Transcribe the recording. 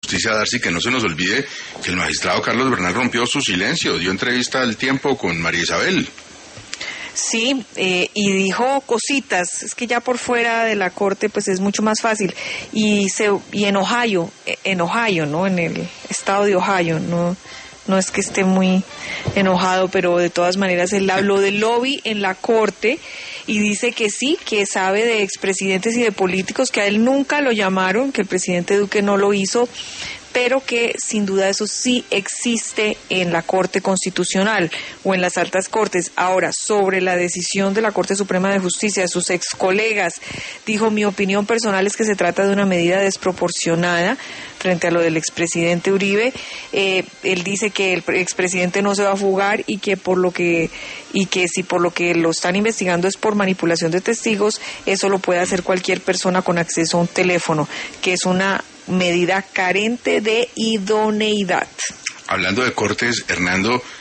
justicia, Darcy, que no se nos olvide que el magistrado Carlos Bernal rompió su silencio, dio entrevista al Tiempo con María Isabel. Sí, y dijo cositas, es que ya por fuera de la corte pues es mucho más fácil. Y en Ohio, ¿no? En el estado de Ohio, no es que esté muy enojado, pero de todas maneras él habló del lobby en la corte y dice que sí, que sabe de expresidentes y de políticos que a él nunca lo llamaron, que el presidente Duque no lo hizo, pero que sin duda eso sí existe en la Corte Constitucional o en las altas cortes. Ahora, sobre la decisión de la Corte Suprema de Justicia, de sus ex colegas, dijo: mi opinión personal es que se trata de una medida desproporcionada frente a lo del expresidente Uribe. Él dice que el expresidente no se va a fugar y que si por lo que lo están investigando es por manipulación de testigos, eso lo puede hacer cualquier persona con acceso a un teléfono, que es una medida carente de idoneidad. Hablando de cortes, Hernando,